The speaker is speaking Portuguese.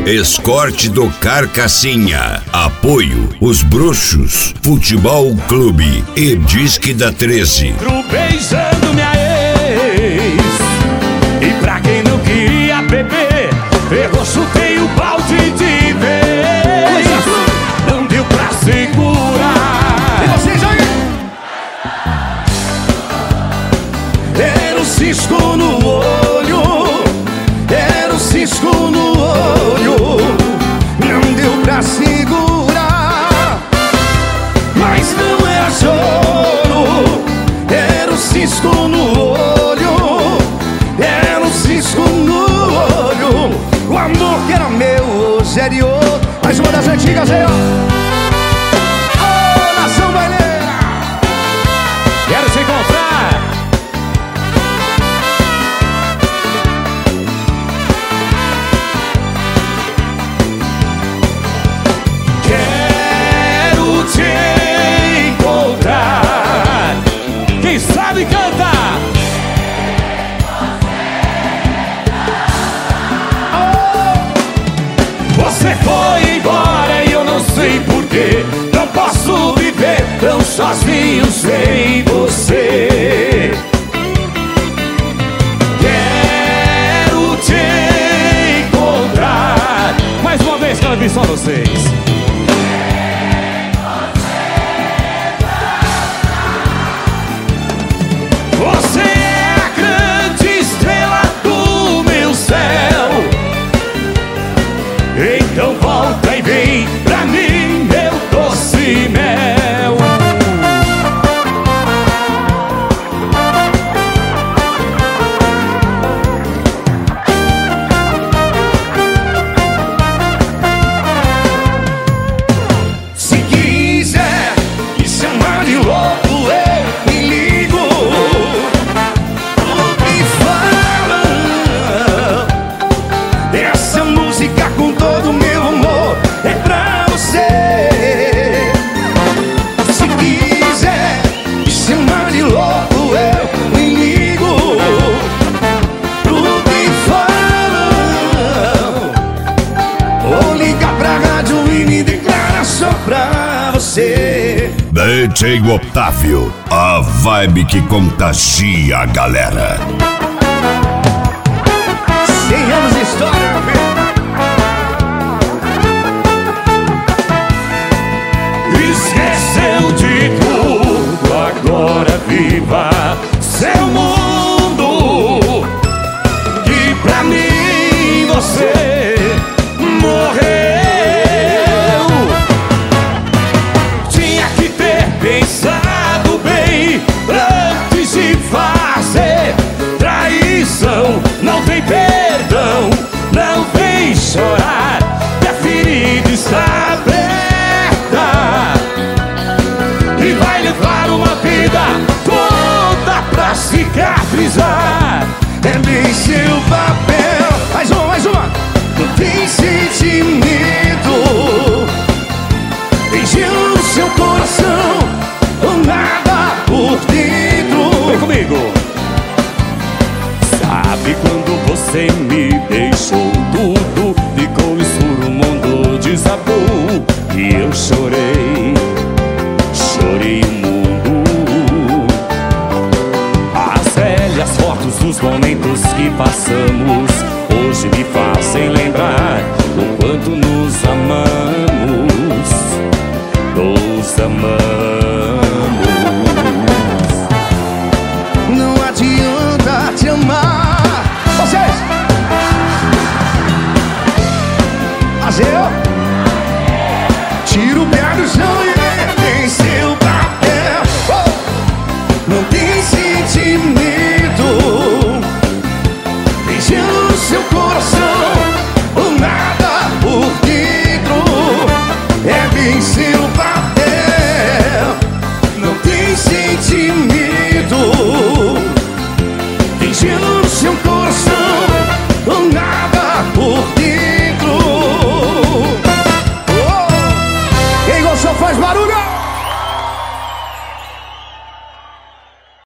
Escorte do Carcassinha. Apoio Os Bruxos, Futebol Clube e Disque da 13. Beijando minha ex. E pra quem não queria beber, errou, chutei o balde de vez. Não deu pra segurar. E você joga? Era um cisco no olho. Era um cisco no olho. Não deu pra segurar. Mas não era choro. Era um cisco no olho. Era um cisco no olho. O amor que era meu hoje é de outro. Mais uma das antigas aí, ó. Ô, nação baileira, quero te encontrar. Quero te encontrar. Quem sabe cantar? Você foi embora e eu não sei porquê. Não posso viver tão sozinho sem você. Quero te encontrar. Mais uma vez, quero ouvir só vocês. Você é a grande estrela do meu céu. Então volta e vem pra mim, meu doce mel. Se quiser me chamar de louco, eu me ligo. O que fala? Essa música com todo o meu amor é pra você. Se quiser me chamar de louco, eu me ligo. Pro que falam, ou ligar pra rádio e me declarar só pra você. DJ Otávio, a vibe que contagia a galera. 100 anos de história, meu filho. Esqueceu de tudo, agora viva seu mundo. E pra mim você morreu. Tinha que ter pensado bem antes de fazer. Traição não tem perdão, não vem chorar, que a ferida está aberta e vai levar uma vida toda pra cicatrizar. É bem seu papel. Mais uma, mais uma. Não tem sentimento, encheu seu coração com nada por dentro. Vem comigo. Sabe quando você me deixou, tudo ficou escuro, o mundo desabou e eu chorei, chorei o mundo. As velhas fotos dos momentos que passamos hoje me fazem lembrar o quanto nos amamos.